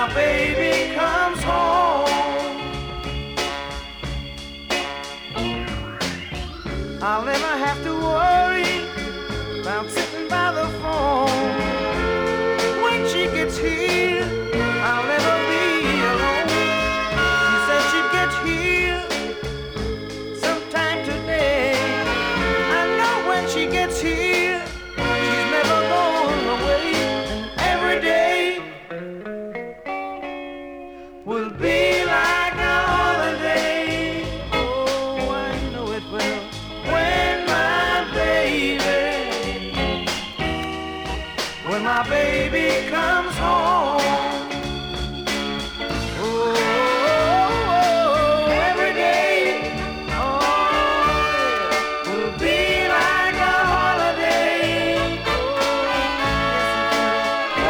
my baby comes home, I'll never have to worry about sitting by the phone. When she gets here, I'll never be alone. She said she'd get here sometime today. I know when she gets here, she's never going away. And every day will be like a holiday. Oh, I know it will. When my baby comes home. Oh, every day, oh, yeah, will be like a holiday. Oh,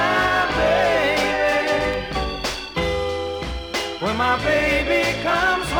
when my baby comes home.